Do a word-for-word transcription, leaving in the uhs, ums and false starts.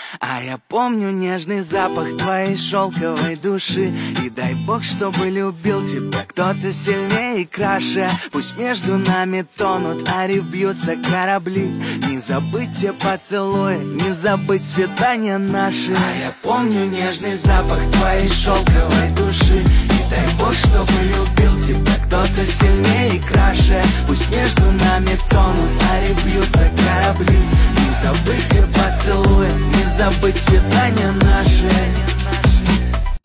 А я помню нежный запах твоей шелковой души. И дай бог, чтобы любил тебя кто-то сильнее и краше. Пусть между нами тонут, а риф бьются корабли. Не забыть те поцелуи, не забыть свидания наши. А я помню нежный запах твоей шелковой души. И дай бог, чтобы любил тебя кто-то сильнее и краше. Пусть между нами тонут, а риф бьются корабли. Не забыть те поцелуи, не забыть свидания наши.